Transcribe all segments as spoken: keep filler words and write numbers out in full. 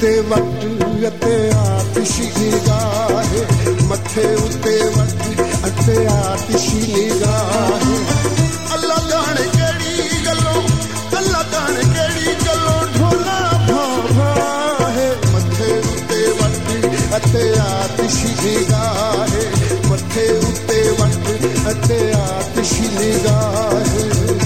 उत्ते वक्त अते आतिशी निगाह मथे उत्ते वक्त अते आतिशी निगाह अल्लाह जाने केड़ी गल्लों अल्लाह जाने केड़ी गल्लों ढोला भाभा है मथे उत्ते वक्त अते आतिशी निगाह मथे उत्ते वक्त अते आतिशी निगाह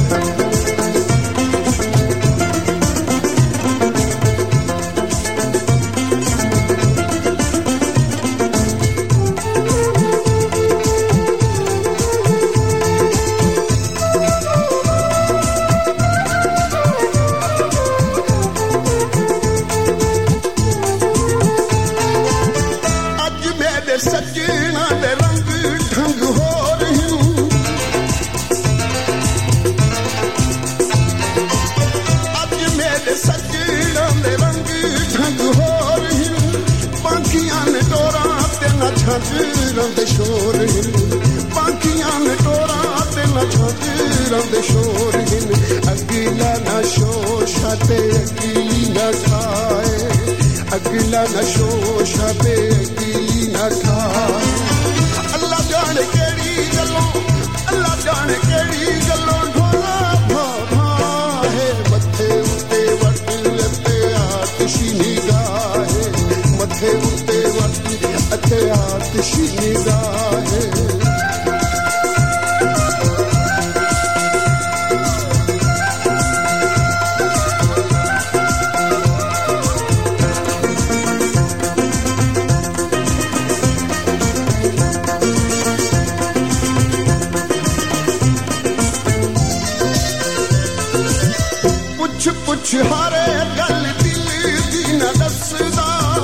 सजना दे रंग ढंग हो रही अज मेरे सजना दे रंग ढंग हो रही पाखियां ने डोरा ते न झांजरां दे शोर पाखियां ने डोरा ते न झांजरां दे शोर अगला न शोशा ते अगली न खाए अगला न शोशा ते अगली न खाए अल्लाह जाने केड़ी गल्लों अल्लाह जाने केड़ी गल्लों ढोला भाभा है मथे उत्ते वक्त अते आतिशी निगाह मथे उत्ते वक्त अते आतिशी निगाह पुछ हारे गल दिल दी न दसदा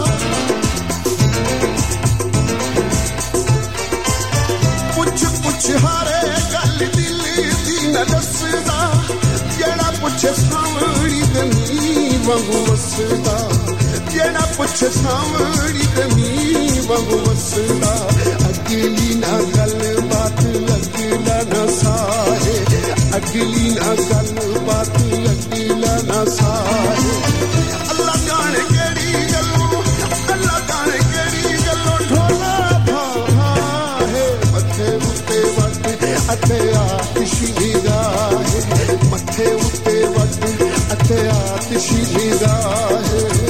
पुछ पुछ हारे गल दिल दी न दसदा जेड़ा पुछे सावड़ी ते नी वांगू वसदा जेड़ा पुछे सावड़ी ते नी वांगू वसदा अगली ना गल बात अगला ना साहे अगली ना गल बात अगला ना साहे अल्लाह जाने केड़ी गल्लों अल्लाह जाने केड़ी गल्लों ढोला भाभा है मथे उत्ते वक्त अते आतिशी निगाह मथे उत्ते वक्त अते आतिशी निगाह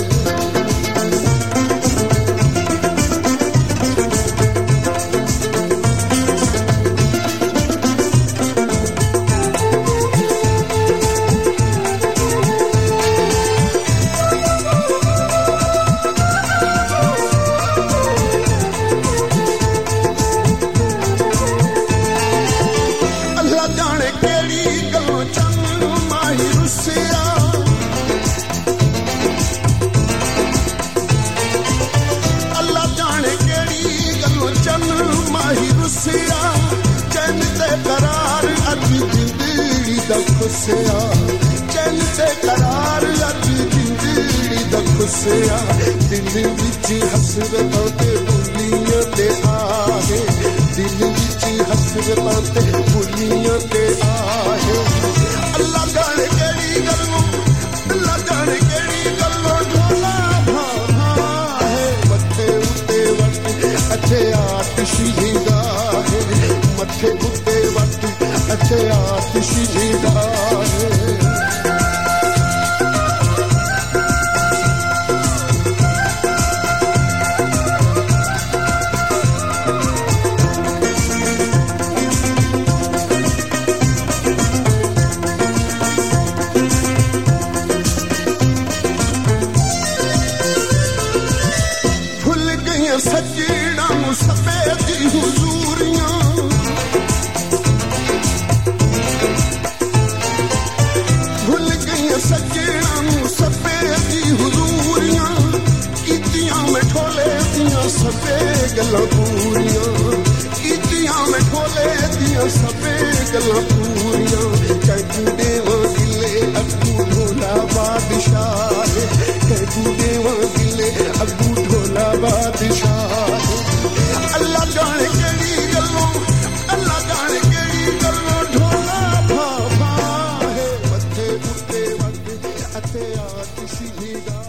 चैन ते करार अज जिंदड़ी दा खुसिया चैन ते करार अज जिंदड़ी दा खुसिया दिल विच हसरतां ते भुलियां ते आहे दिल विच हसरतां ते भुलियां ते आहे अल्लाह जाने केड़ी गल्लों अल्लाह जाने केड़ी गल्लों ढोला भाभा है मथे उत्ते वक्त अते आतिशी निगाह मथे उत्ते वक्त अते आतिशी निगाह भुल गई सजना सफेद हुजूरियां भुल गई सजना सफेद हुजूरियां कीतियां में ठोले दियां सबे गल्लां पूरियां कीतियां में ठोले दियां सबे गल्लां पूरियां कैकू देवा गिले अगू ढोला बादशाह कैकू देवा गिले अगू ढोला बादशाह अल्लाह जाने केड़ी गल्लों अल्लाह जाने केड़ी गल्लों ढोला भाभा है मथे उत्ते वक्त अते आतिशी निगाह